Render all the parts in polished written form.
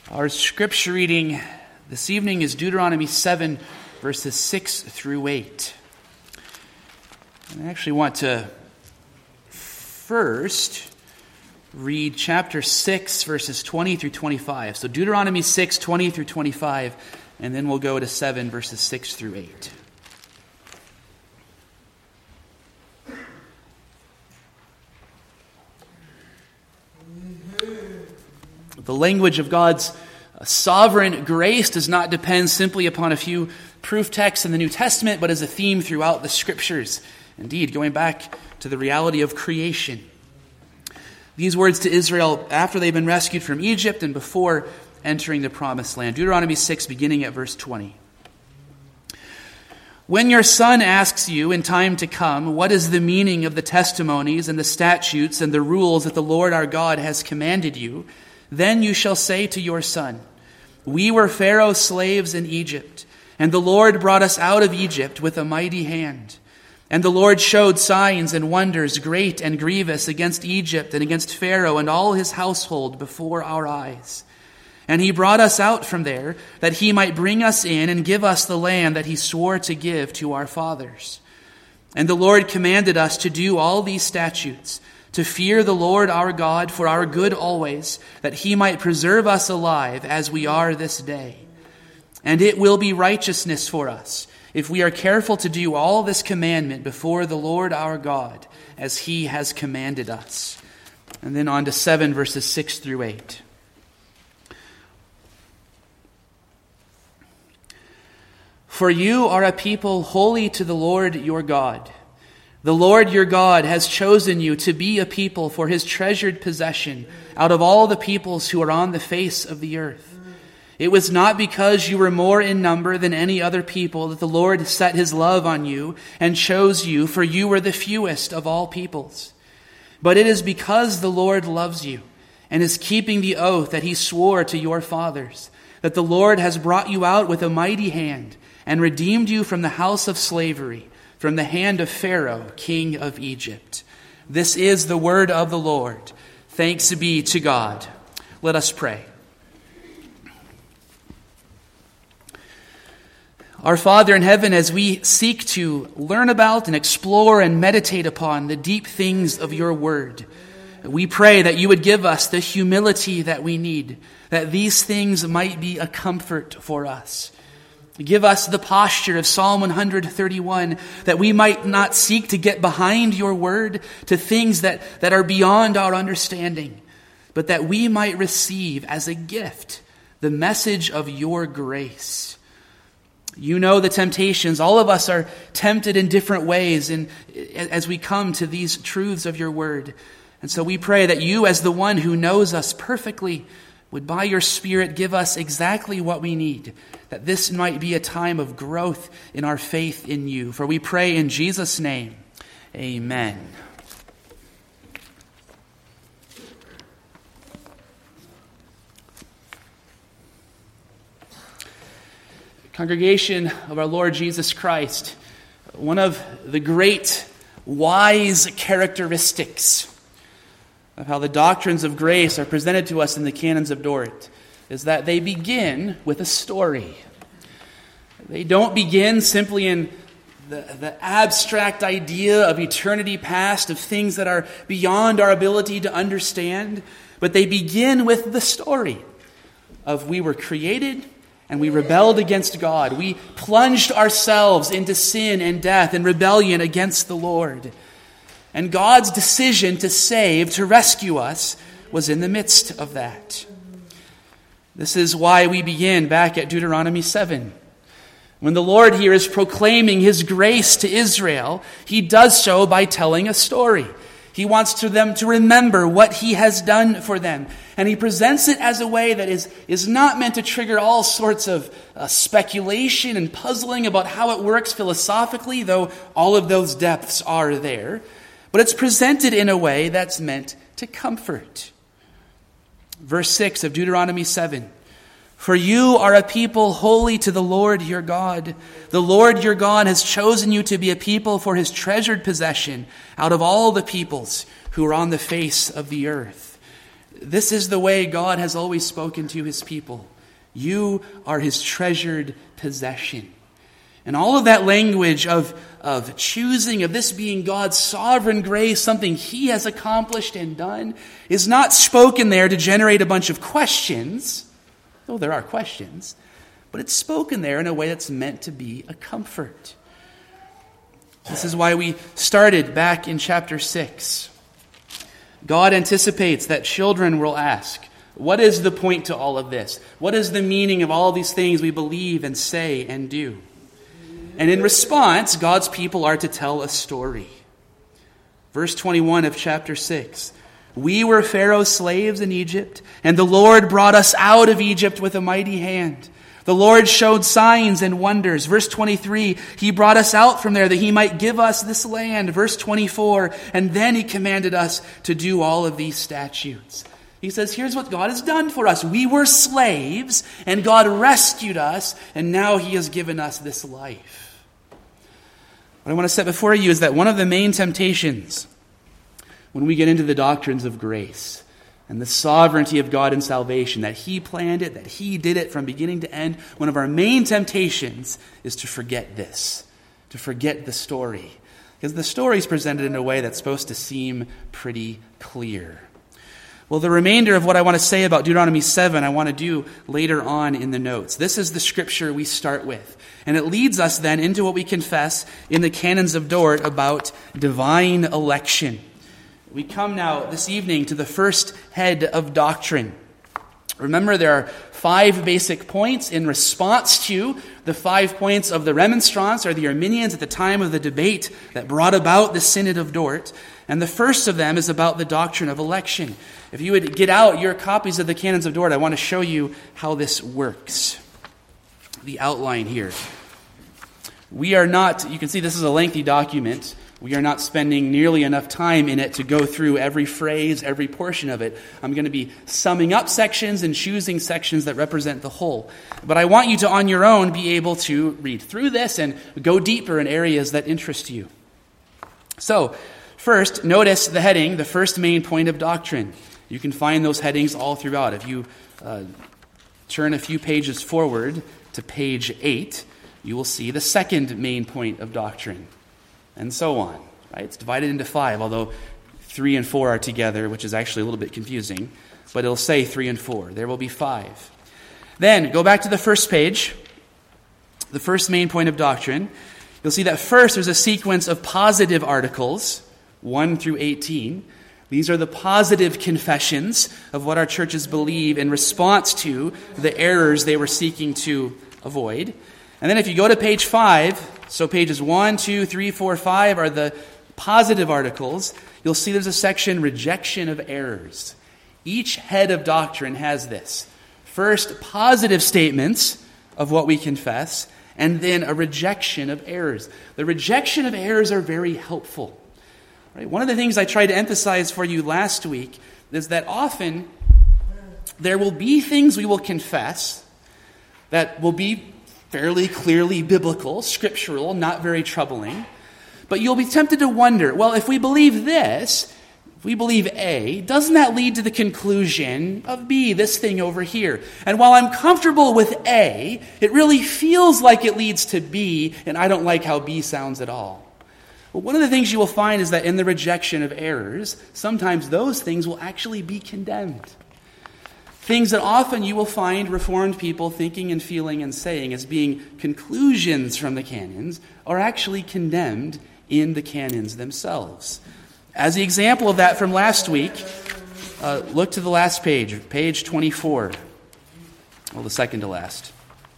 Our scripture reading this evening is Deuteronomy 7, verses 6 through 8. And I actually want to first read chapter 6, verses 20 through 25. So Deuteronomy 6, 20 through 25, and then we'll go to 7, verses 6 through 8. The language of God's sovereign grace does not depend simply upon a few proof texts in the New Testament, but is a theme throughout the Scriptures. Indeed, going back to the reality of creation. These words to Israel after they've been rescued from Egypt and before entering the Promised Land. Deuteronomy 6, beginning at verse 20. When your son asks you in time to come, what is the meaning of the testimonies and the statutes and the rules that the Lord our God has commanded you, then you shall say to your son, we were Pharaoh's slaves in Egypt, and the Lord brought us out of Egypt with a mighty hand. And the Lord showed signs and wonders great and grievous against Egypt and against Pharaoh and all his household before our eyes. And he brought us out from there, that he might bring us in and give us the land that he swore to give to our fathers. And the Lord commanded us to do all these statutes, to fear the Lord our God for our good always, that he might preserve us alive as we are this day. And it will be righteousness for us, if we are careful to do all this commandment before the Lord our God, as he has commanded us. And then on to 7, verses 6 through 8. For you are a people holy to the Lord your God. The Lord your God has chosen you to be a people for his treasured possession out of all the peoples who are on the face of the earth. It was not because you were more in number than any other people that the Lord set his love on you and chose you, for you were the fewest of all peoples. But it is because the Lord loves you and is keeping the oath that he swore to your fathers, that the Lord has brought you out with a mighty hand and redeemed you from the house of slavery, from the hand of Pharaoh, king of Egypt. This is the word of the Lord. Thanks be to God. Let us pray. Our Father in heaven, as we seek to learn about and explore and meditate upon the deep things of your word, we pray that you would give us the humility that we need, that these things might be a comfort for us. Give us the posture of Psalm 131, that we might not seek to get behind your word to things that are beyond our understanding, but that we might receive as a gift the message of your grace. You know the temptations. All of us are tempted in different ways as we come to these truths of your word. And so we pray that you, as the one who knows us perfectly, would by your Spirit give us exactly what we need, that this might be a time of growth in our faith in you. For we pray in Jesus' name, amen. Congregation of our Lord Jesus Christ, one of the great wise characteristics of how the doctrines of grace are presented to us in the canons of Dort is that they begin with a story. They don't begin simply in the abstract idea of eternity past, of things that are beyond our ability to understand, but they begin with the story of we were created and we rebelled against God. We plunged ourselves into sin and death and rebellion against the Lord. And God's decision to save, to rescue us, was in the midst of that. This is why we begin back at Deuteronomy 7. When the Lord here is proclaiming his grace to Israel, he does so by telling a story. He wants them to remember what he has done for them. And he presents it as a way that is not meant to trigger all sorts of speculation and puzzling about how it works philosophically, though all of those depths are there. But it's presented in a way that's meant to comfort. Verse 6 of Deuteronomy 7. For you are a people holy to the Lord your God. The Lord your God has chosen you to be a people for his treasured possession out of all the peoples who are on the face of the earth. This is the way God has always spoken to his people. You are his treasured possession. And all of that language of choosing, of this being God's sovereign grace, something he has accomplished and done, is not spoken there to generate a bunch of questions, though there are questions, but it's spoken there in a way that's meant to be a comfort. This is why we started back in chapter 6. God anticipates that children will ask, what is the point to all of this? What is the meaning of all these things we believe and say and do? And in response, God's people are to tell a story. Verse 21 of chapter 6. We were Pharaoh's slaves in Egypt, and the Lord brought us out of Egypt with a mighty hand. The Lord showed signs and wonders. Verse 23, he brought us out from there that he might give us this land. Verse 24, and then he commanded us to do all of these statutes. He says, here's what God has done for us. We were slaves, and God rescued us, and now he has given us this life. What I want to set before you is that one of the main temptations when we get into the doctrines of grace and the sovereignty of God in salvation, that he planned it, that he did it from beginning to end, one of our main temptations is to forget this, to forget the story. Because the story is presented in a way that's supposed to seem pretty clear. Well, the remainder of what I want to say about Deuteronomy 7, I want to do later on in the notes. This is the scripture we start with. And it leads us then into what we confess in the canons of Dort about divine election. We come now this evening to the first head of doctrine. Remember, there are 5 basic points in response to the 5 points of the Remonstrants, or the Arminians at the time of the debate that brought about the Synod of Dort. And the first of them is about the doctrine of election. If you would get out your copies of the Canons of Dort, I want to show you how this works. The outline here. We are not, you can see this is a lengthy document. We are not spending nearly enough time in it to go through every phrase, every portion of it. I'm going to be summing up sections and choosing sections that represent the whole. But I want you to, on your own, be able to read through this and go deeper in areas that interest you. So, first, notice the heading, the first main point of doctrine. You can find those headings all throughout. If you turn a few pages forward to page 8, you will see the second main point of doctrine. And so on. Right? It's divided into 5, although 3 and 4 are together, which is actually a little bit confusing. But it'll say 3 and 4. There will be 5. Then, go back to the first page, the first main point of doctrine. You'll see that first there's a sequence of positive articles, 1 through 18. These are the positive confessions of what our churches believe in response to the errors they were seeking to avoid. And then if you go to page 5, so pages 1, 2, 3, 4, 5 are the positive articles, you'll see there's a section, rejection of errors. Each head of doctrine has this. First, positive statements of what we confess, and then a rejection of errors. The rejection of errors are very helpful. Right? One of the things I tried to emphasize for you last week is that often there will be things we will confess that will be fairly clearly biblical, scriptural, not very troubling. But you'll be tempted to wonder, well, if we believe this, if we believe A, doesn't that lead to the conclusion of B, this thing over here? And while I'm comfortable with A, it really feels like it leads to B, and I don't like how B sounds at all. Well, one of the things you will find is that in the rejection of errors, sometimes those things will actually be condemned. Things that often you will find Reformed people thinking and feeling and saying as being conclusions from the canons are actually condemned in the canons themselves. As the example of that from last week, look to the last page, page 24. Well, the second to last.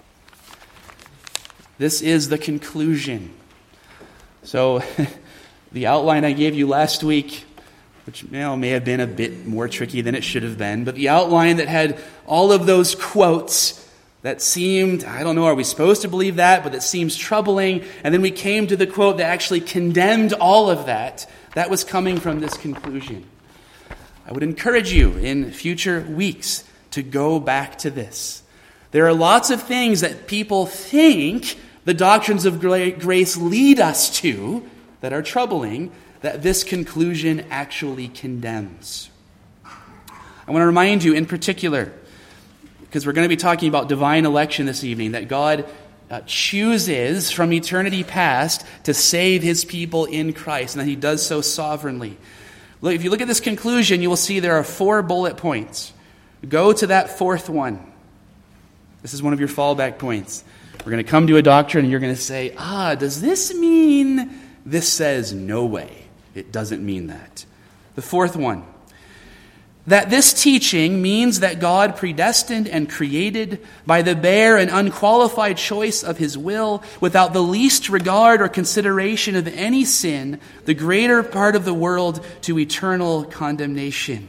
This is the conclusion. So, the outline I gave you last week, which may have been a bit more tricky than it should have been, but the outline that had all of those quotes that seemed, I don't know, are we supposed to believe that, but that seems troubling, and then we came to the quote that actually condemned all of that, that was coming from this conclusion. I would encourage you in future weeks to go back to this. There are lots of things that people think the doctrines of grace lead us to that are troubling, that this conclusion actually condemns. I I want to remind you in particular, because we're going to be talking about divine election this evening, that God chooses from eternity past to save his people in Christ, and that he does so sovereignly. Look, if you look at this conclusion, you will see there are 4 bullet points. Go to that 4th one. This is one of your fallback points. We're going to come to a doctrine and you're going to say, does this mean this says no way? It doesn't mean that. The 4th one, that this teaching means that God predestined and created by the bare and unqualified choice of his will, without the least regard or consideration of any sin, the greater part of the world to eternal condemnation.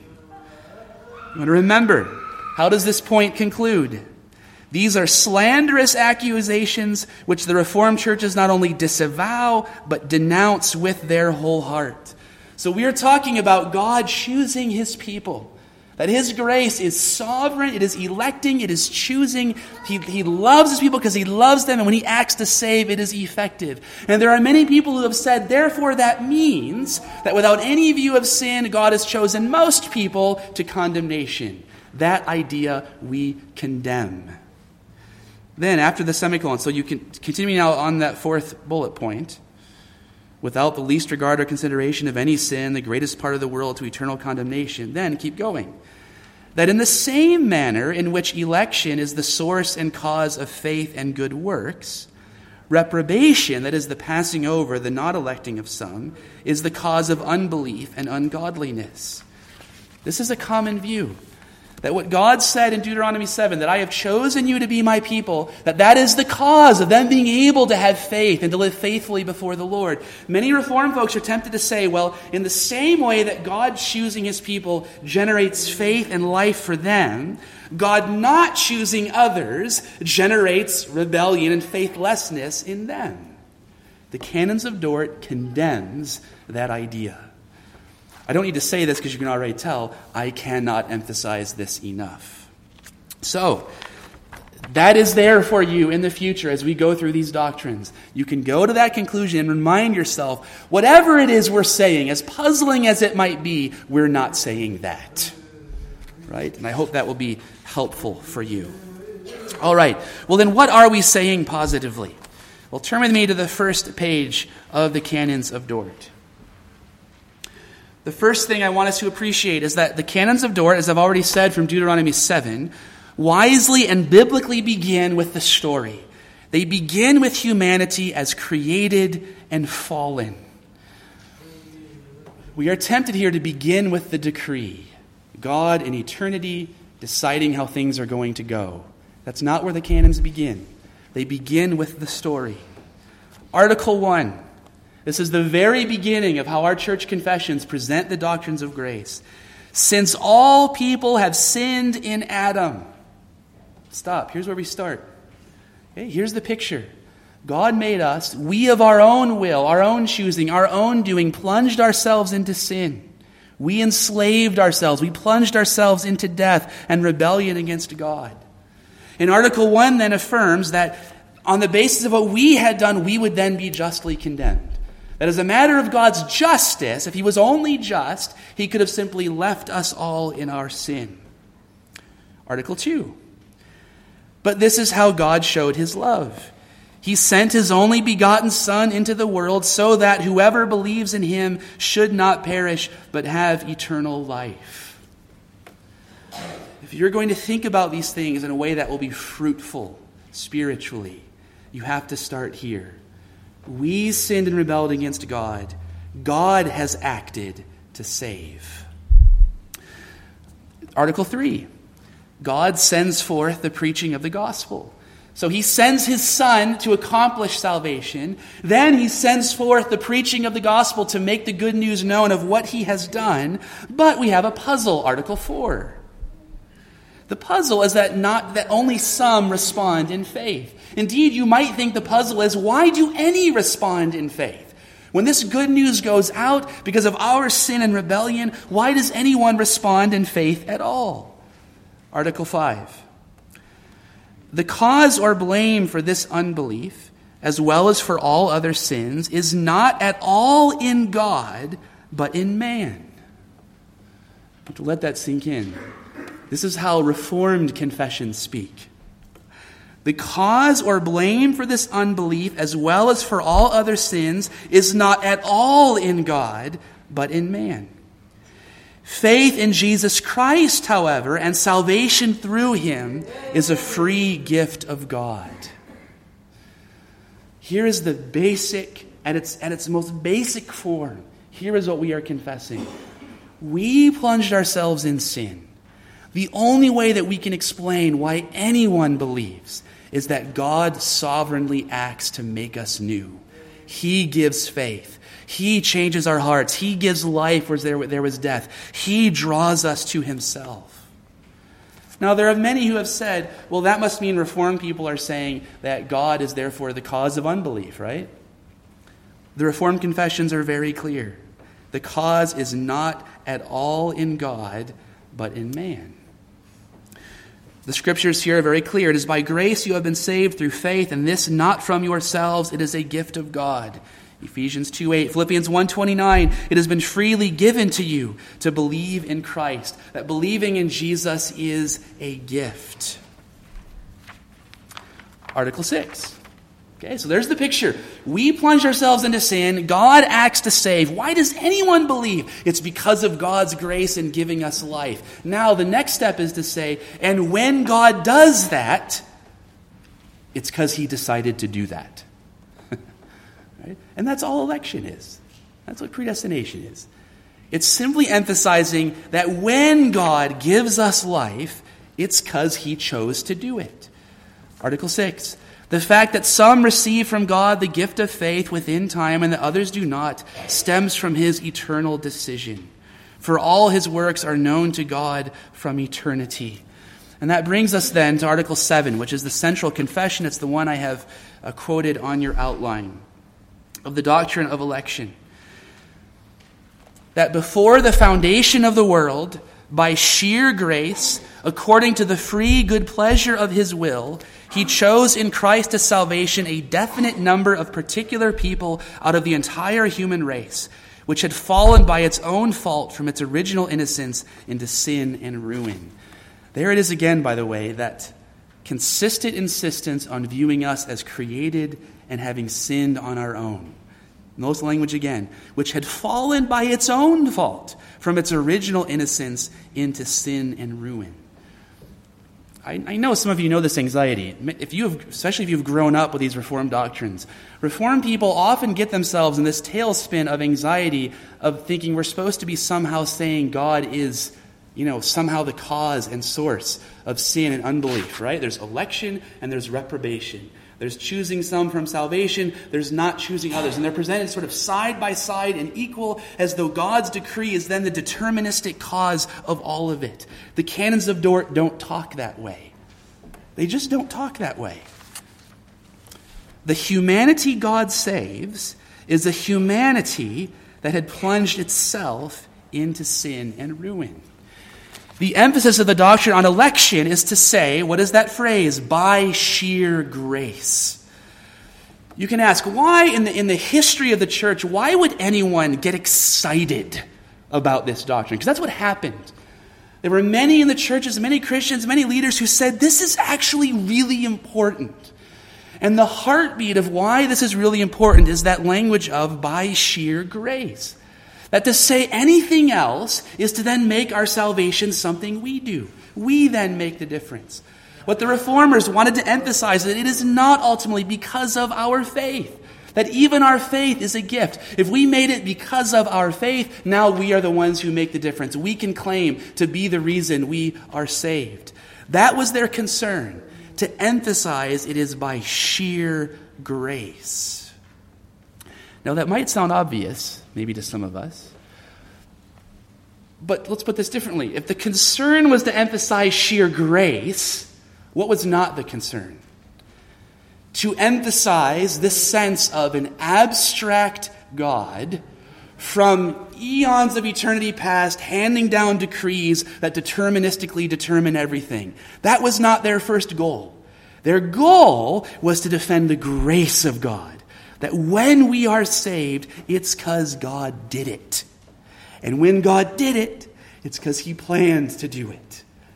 You want to remember, how does this point conclude? These are slanderous accusations which the Reformed churches not only disavow, but denounce with their whole heart. So we are talking about God choosing his people. That his grace is sovereign, it is electing, it is choosing. He loves his people because he loves them, and when he acts to save, it is effective. And there are many people who have said, therefore that means that without any view of sin, God has chosen most people to condemnation. That idea we condemn. Then, after the semicolon, so you can continue now on that 4th bullet point, without the least regard or consideration of any sin, the greatest part of the world to eternal condemnation. Then, keep going. That in the same manner in which election is the source and cause of faith and good works, reprobation, that is the passing over, the not electing of some, is the cause of unbelief and ungodliness. This is a common view. That what God said in Deuteronomy 7, that I have chosen you to be my people, that is the cause of them being able to have faith and to live faithfully before the Lord. Many Reformed folks are tempted to say, well, in the same way that God choosing his people generates faith and life for them, God not choosing others generates rebellion and faithlessness in them. The Canons of Dort condemns that idea. I don't need to say this because you can already tell, I cannot emphasize this enough. So, that is there for you in the future as we go through these doctrines. You can go to that conclusion and remind yourself, whatever it is we're saying, as puzzling as it might be, we're not saying that. Right? And I hope that will be helpful for you. All right. Well, then what are we saying positively? Well, turn with me to the first page of the Canons of Dort. The first thing I want us to appreciate is that the Canons of Dort, as I've already said from Deuteronomy 7, wisely and biblically begin with the story. They begin with humanity as created and fallen. We are tempted here to begin with the decree. God in eternity deciding how things are going to go. That's not where the canons begin. They begin with the story. Article 1. This is the very beginning of how our church confessions present the doctrines of grace. Since all people have sinned in Adam. Stop. Here's where we start. Okay, here's the picture. God made us. We of our own will, our own choosing, our own doing, plunged ourselves into sin. We enslaved ourselves. We plunged ourselves into death and rebellion against God. And Article 1 then affirms that on the basis of what we had done, we would then be justly condemned. That as a matter of God's justice, if he was only just, he could have simply left us all in our sin. Article 2. But this is how God showed his love. He sent his only begotten Son into the world so that whoever believes in him should not perish but have eternal life. If you're going to think about these things in a way that will be fruitful spiritually, you have to start here. We sinned and rebelled against God. God has acted to save. Article 3. God sends forth the preaching of the gospel. So he sends his Son to accomplish salvation. Then he sends forth the preaching of the gospel to make the good news known of what he has done. But we have a puzzle, Article 4. The puzzle is that only some respond in faith. Indeed, you might think the puzzle is, why do any respond in faith? When this good news goes out because of our sin and rebellion, why does anyone respond in faith at all? Article 5. The cause or blame for this unbelief, as well as for all other sins, is not at all in God, but in man. I have to let that sink in. This is how Reformed confessions speak. The cause or blame for this unbelief, as well as for all other sins, is not at all in God, but in man. Faith in Jesus Christ, however, and salvation through him is a free gift of God. Here is the basic, at its most basic form. Here is what we are confessing. We plunged ourselves in sin. The only way that we can explain why anyone believes is that God sovereignly acts to make us new. He gives faith. He changes our hearts. He gives life where there was death. He draws us to himself. Now, there are many who have said, well, that must mean Reformed people are saying that God is therefore the cause of unbelief, right? The Reformed confessions are very clear. The cause is not at all in God, but in man. The scriptures here are very clear. It is by grace you have been saved through faith, and this not from yourselves. It is a gift of God. Ephesians 2:8, Philippians 1:29, it has been freely given to you to believe in Christ. That believing in Jesus is a gift. Article 6. Okay, so there's the picture. We plunge ourselves into sin. God acts to save. Why does anyone believe? It's because of God's grace in giving us life. Now, the next step is to say, and when God does that, it's because he decided to do that. Right? And that's all election is. That's what predestination is. It's simply emphasizing that when God gives us life, it's because he chose to do it. Article 6. The fact that some receive from God the gift of faith within time and that others do not stems from his eternal decision. For all his works are known to God from eternity. And that brings us then to Article 7, which is the central confession. It's the one I have quoted on your outline of the doctrine of election. That before the foundation of the world, by sheer grace, according to the free good pleasure of his will, he chose in Christ as salvation a definite number of particular people out of the entire human race, which had fallen by its own fault from its original innocence into sin and ruin. There it is again, by the way, that consistent insistence on viewing us as created and having sinned on our own. Notice the language again, which had fallen by its own fault from its original innocence into sin and ruin. I know some of you know this anxiety. Especially if you've grown up with these Reformed doctrines. Reformed people often get themselves in this tailspin of anxiety of thinking we're supposed to be somehow saying God is, somehow the cause and source of sin and unbelief, right? There's election and there's reprobation. There's choosing some from salvation, there's not choosing others. And they're presented sort of side by side and equal, as though God's decree is then the deterministic cause of all of it. The canons of Dort don't talk that way. They just don't talk that way. The humanity God saves is a humanity that had plunged itself into sin and ruin. The emphasis of the doctrine on election is to say, what is that phrase? By sheer grace. You can ask, why in the history of the church, why would anyone get excited about this doctrine? Because that's what happened. There were many in the churches, many Christians, many leaders who said, this is actually really important. And the heartbeat of why this is really important is that language of by sheer grace. That to say anything else is to then make our salvation something we do. We then make the difference. What the Reformers wanted to emphasize is that it is not ultimately because of our faith. That even our faith is a gift. If we made it because of our faith, now we are the ones who make the difference. We can claim to be the reason we are saved. That was their concern, to emphasize it is by sheer grace. Now that might sound obvious, maybe to some of us. But let's put this differently. If the concern was to emphasize sheer grace, what was not the concern? To emphasize this sense of an abstract God from eons of eternity past handing down decrees that deterministically determine everything. That was not their first goal. Their goal was to defend the grace of God. That when we are saved, it's because God did it. And when God did it, it's because he planned to do it.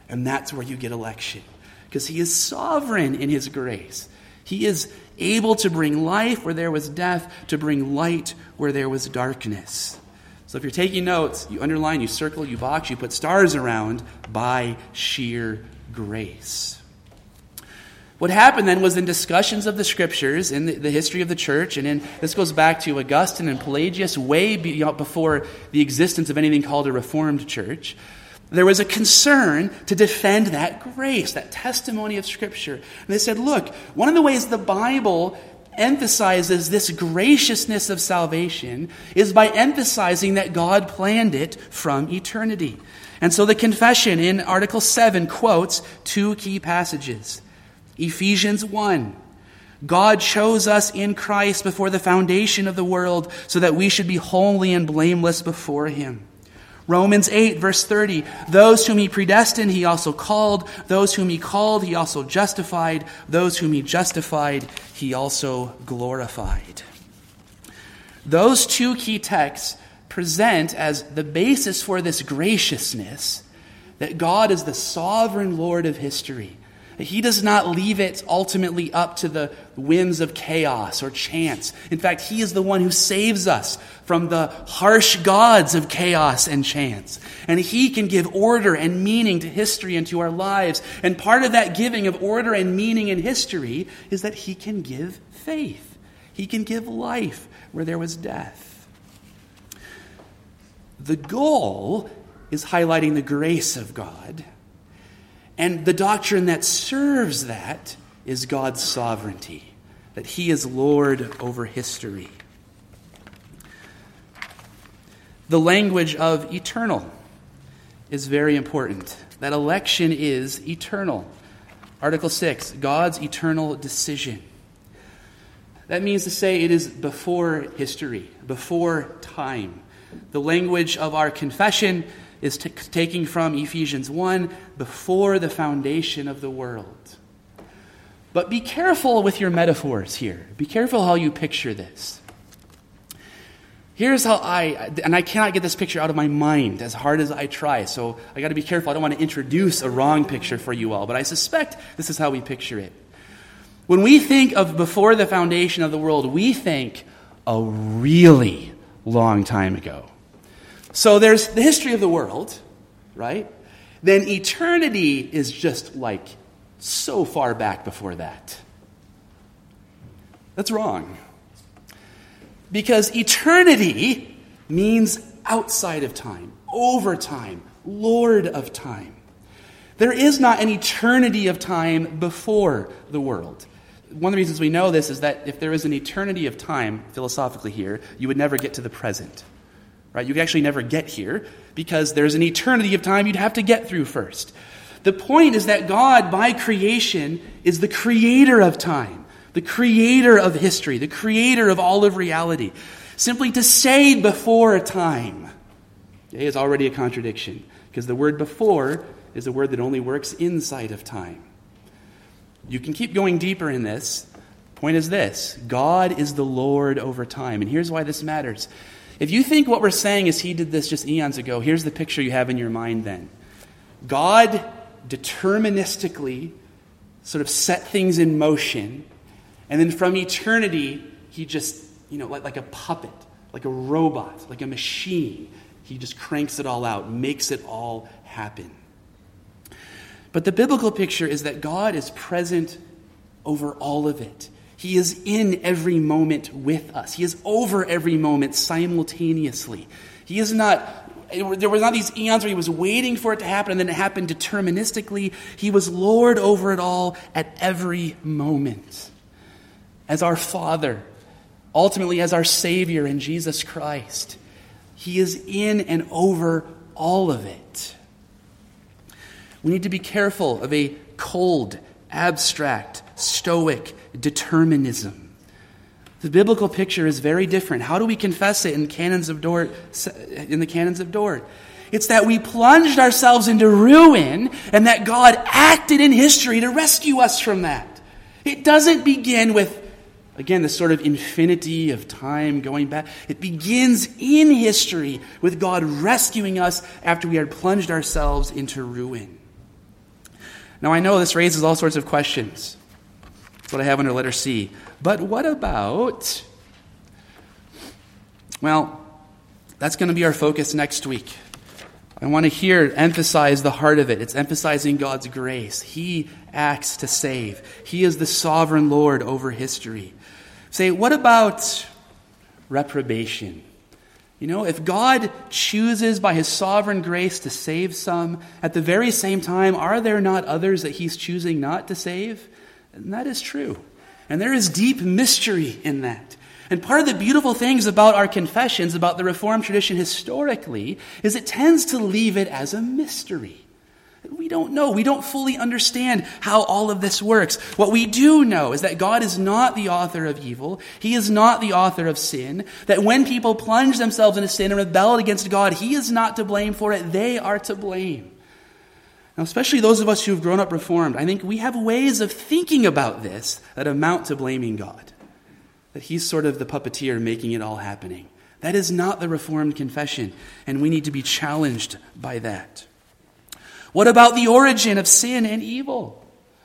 And that's where you get election, because he is sovereign in his grace. He is able to bring life where there was death, to bring light where there was darkness. So if you're taking notes, you underline, you circle, you box, you put stars around, by sheer grace. What happened then was in discussions of the Scriptures, in the history of the church, and this goes back to Augustine and Pelagius, way before the existence of anything called a Reformed church. There was a concern to defend that grace, that testimony of Scripture. And they said, look, one of the ways the Bible emphasizes this graciousness of salvation is by emphasizing that God planned it from eternity. And so the confession in Article 7 quotes two key passages. Ephesians 1, God chose us in Christ before the foundation of the world so that we should be holy and blameless before him. Romans 8, verse 30, those whom he predestined, he also called. Those whom he called, he also justified. Those whom he justified, he also glorified. Those two key texts present as the basis for this graciousness that God is the sovereign Lord of history. He does not leave it ultimately up to the whims of chaos or chance. In fact, he is the one who saves us from the harsh gods of chaos and chance. And he can give order and meaning to history and to our lives. And part of that giving of order and meaning in history is that he can give faith. He can give life where there was death. The goal is highlighting the grace of God. And the doctrine that serves that is God's sovereignty, that he is Lord over history. The language of eternal is very important. That election is eternal. Article 6, God's eternal decision. That means to say it is before history, before time. The language of our confession is taking from Ephesians 1, before the foundation of the world. But be careful with your metaphors here. Be careful how you picture this. Here's how I cannot get this picture out of my mind as hard as I try, so I got to be careful. I don't want to introduce a wrong picture for you all, but I suspect this is how we picture it. When we think of before the foundation of the world, we think a really long time ago. So there's the history of the world, right? Then eternity is just like so far back before that. That's wrong. Because eternity means outside of time, over time, Lord of time. There is not an eternity of time before the world. One of the reasons we know this is that if there is an eternity of time, philosophically here, you would never get to the present. Right? You can actually never get here because there's an eternity of time you'd have to get through first. The point is that God, by creation, is the creator of time, the creator of history, the creator of all of reality. Simply to say before time is already a contradiction because the word before is a word that only works inside of time. You can keep going deeper in this. Point is this: God is the Lord over time. And here's why this matters. If you think what we're saying is he did this just eons ago, here's the picture you have in your mind then. God deterministically sort of set things in motion, and then from eternity, he just, like a puppet, like a robot, like a machine, he just cranks it all out, makes it all happen. But the biblical picture is that God is present over all of it. He is in every moment with us. He is over every moment simultaneously. He is not, there was not these eons where he was waiting for it to happen and then it happened deterministically. He was Lord over it all at every moment. As our Father, ultimately as our Savior in Jesus Christ, he is in and over all of it. We need to be careful of a cold, abstract, stoic determinism. The biblical picture is very different. How do we confess it in the canons of Dort? It's that we plunged ourselves into ruin and that God acted in history to rescue us from that. It doesn't begin with, again, this sort of infinity of time going back. It begins in history with God rescuing us after we had plunged ourselves into ruin. Now I know this raises all sorts of questions. That's what I have under letter C. But what about... Well, that's going to be our focus next week. I want to emphasize the heart of it. It's emphasizing God's grace. He acts to save. He is the sovereign Lord over history. Say, what about reprobation? If God chooses by his sovereign grace to save some, at the very same time, are there not others that he's choosing not to save? And that is true. And there is deep mystery in that. And part of the beautiful things about our confessions, about the Reformed tradition historically, is it tends to leave it as a mystery. We don't know. We don't fully understand how all of this works. What we do know is that God is not the author of evil. He is not the author of sin. That when people plunge themselves into sin and rebel against God, he is not to blame for it. They are to blame. Now, especially those of us who have grown up Reformed, I think we have ways of thinking about this that amount to blaming God. That he's sort of the puppeteer making it all happening. That is not the Reformed confession, and we need to be challenged by that. What about the origin of sin and evil?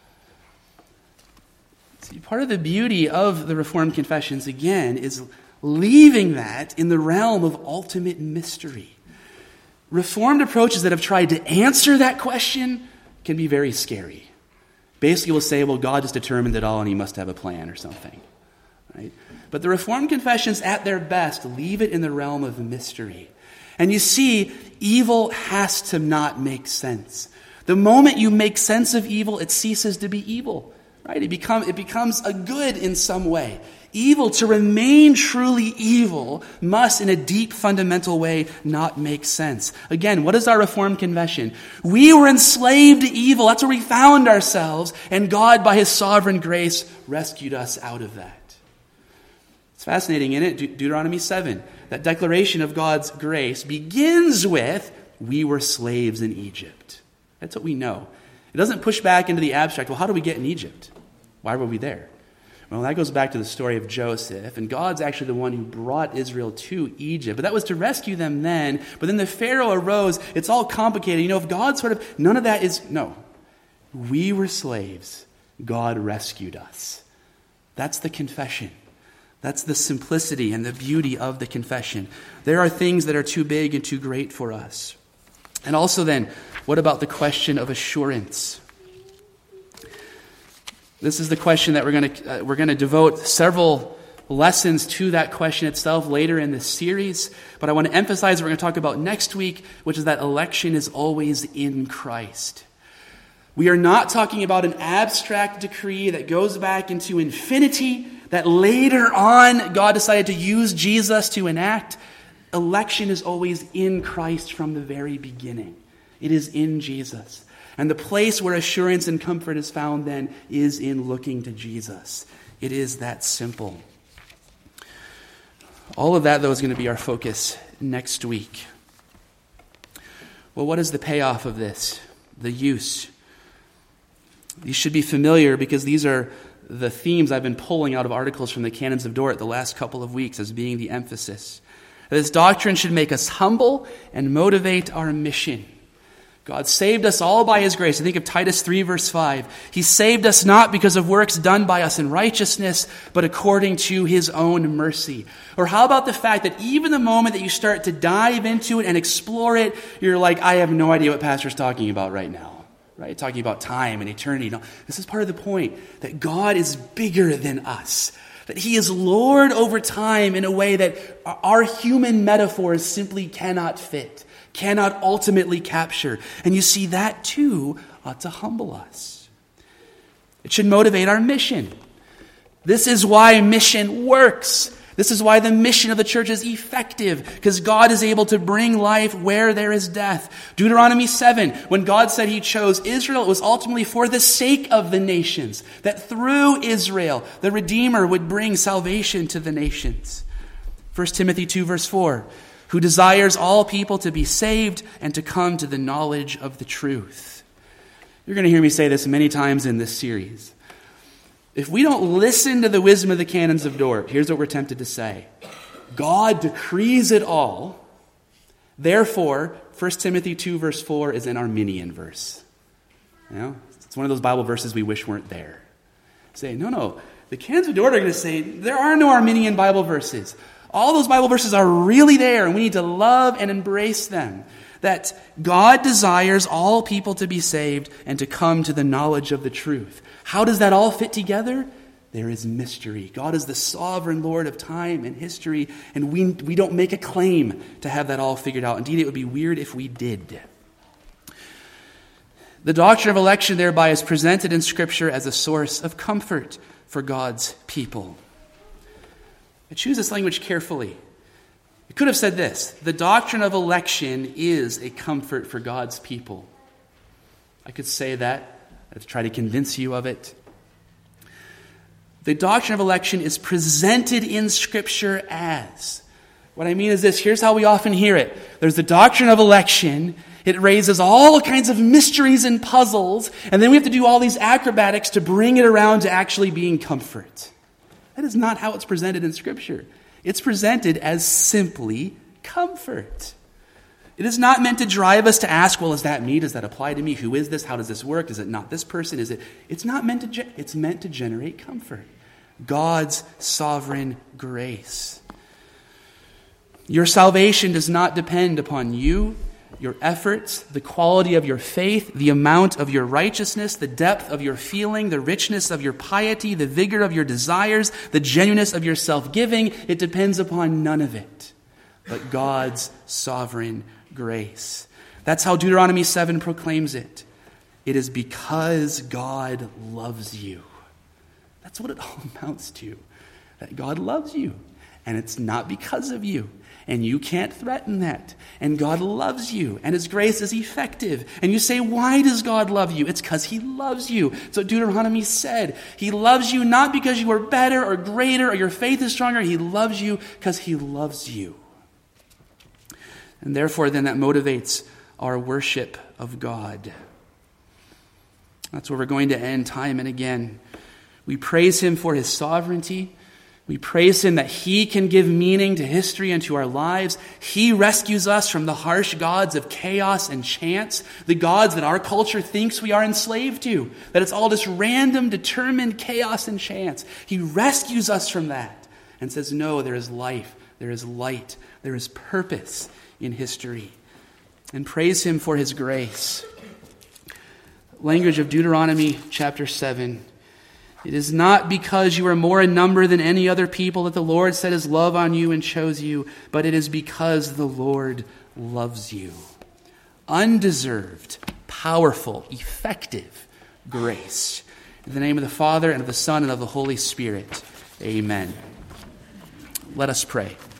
See, part of the beauty of the Reformed confessions, again, is leaving that in the realm of ultimate mystery. Reformed approaches that have tried to answer that question can be very scary. Basically, we'll say, well, God has determined it all and he must have a plan or something. Right? But the Reformed confessions, at their best, leave it in the realm of mystery. And you see, evil has to not make sense. The moment you make sense of evil, it ceases to be evil. Right? It becomes a good in some way. Evil, to remain truly evil, must in a deep, fundamental way not make sense. Again, what is our Reformed confession? We were enslaved to evil. That's where we found ourselves. And God, by his sovereign grace, rescued us out of that. It's fascinating, isn't it? Deuteronomy 7, that declaration of God's grace begins with, we were slaves in Egypt. That's what we know. It doesn't push back into the abstract. Well, how do we get in Egypt? Why were we there? Well, that goes back to the story of Joseph, and God's actually the one who brought Israel to Egypt. But that was to rescue them then. But then the Pharaoh arose. It's all complicated. If God none of that is, no. We were slaves. God rescued us. That's the confession. That's the simplicity and the beauty of the confession. There are things that are too big and too great for us. And also then, what about the question of assurance? This is the question that we're going to devote several lessons to that question itself later in this series. But I want to emphasize what we're going to talk about next week, which is that election is always in Christ. We are not talking about an abstract decree that goes back into infinity, that later on God decided to use Jesus to enact. Election is always in Christ from the very beginning. It is in Jesus. And the place where assurance and comfort is found then is in looking to Jesus. It is that simple. All of that, though, is going to be our focus next week. Well, what is the payoff of this? The use. These should be familiar because these are the themes I've been pulling out of articles from the Canons of Dort the last couple of weeks as being the emphasis. This doctrine should make us humble and motivate our mission. God saved us all by his grace. I think of Titus 3 verse 5. He saved us not because of works done by us in righteousness, but according to his own mercy. Or how about the fact that even the moment that you start to dive into it and explore it, you're like, I have no idea what pastor's talking about right now. Right? Talking about time and eternity. No, this is part of the point, that God is bigger than us. That he is Lord over time in a way that our human metaphors simply cannot fit, cannot ultimately capture. And you see, that too ought to humble us. It should motivate our mission. This is why mission works. This is why the mission of the church is effective, because God is able to bring life where there is death. Deuteronomy 7, when God said he chose Israel, it was ultimately for the sake of the nations, that through Israel, the Redeemer would bring salvation to the nations. 1 Timothy 2 verse 4, who desires all people to be saved and to come to the knowledge of the truth. You're going to hear me say this many times in this series. If we don't listen to the wisdom of the Canons of Dort, here's what we're tempted to say. God decrees it all. Therefore, 1 Timothy 2 verse 4 is an Arminian verse. It's one of those Bible verses we wish weren't there. Say, no, the Canons of Dort are going to say there are no Arminian Bible verses. All those Bible verses are really there, and we need to love and embrace them. That God desires all people to be saved and to come to the knowledge of the truth. How does that all fit together? There is mystery. God is the sovereign Lord of time and history, and we don't make a claim to have that all figured out. Indeed, it would be weird if we did. The doctrine of election thereby is presented in Scripture as a source of comfort for God's people. I choose this language carefully. It could have said this: the doctrine of election is a comfort for God's people. I could say that. I'd try to convince you of it. The doctrine of election is presented in Scripture as. What I mean is this. Here's how we often hear it. There's the doctrine of election. It raises all kinds of mysteries and puzzles, and then we have to do all these acrobatics to bring it around to actually being comfort. That is not how it's presented in Scripture. It's presented as simply comfort. It is not meant to drive us to ask, well, is that me? Does that apply to me? Who is this? How does this work? Is it not this person? Is it? It's not meant to. It's meant to generate comfort. God's sovereign grace. Your salvation does not depend upon you, your efforts, the quality of your faith, the amount of your righteousness, the depth of your feeling, the richness of your piety, the vigor of your desires, the genuineness of your self-giving. It depends upon none of it, but God's sovereign grace. That's how Deuteronomy 7 proclaims it. It is because God loves you. That's what it all amounts to. That God loves you. And it's not because of you. And you can't threaten that. And God loves you. And His grace is effective. And you say, why does God love you? It's because He loves you. So Deuteronomy said, He loves you not because you are better or greater or your faith is stronger. He loves you because He loves you. And therefore, then that motivates our worship of God. That's where we're going to end time and again. We praise Him for His sovereignty. We praise Him that He can give meaning to history and to our lives. He rescues us from the harsh gods of chaos and chance, the gods that our culture thinks we are enslaved to, that it's all just random, determined chaos and chance. He rescues us from that and says, no, there is life, there is light, there is purpose in history. And praise Him for His grace. Language of Deuteronomy chapter 7. It is not because you are more in number than any other people that the Lord set His love on you and chose you, but it is because the Lord loves you. Undeserved, powerful, effective grace. In the name of the Father, and of the Son, and of the Holy Spirit. Amen. Let us pray.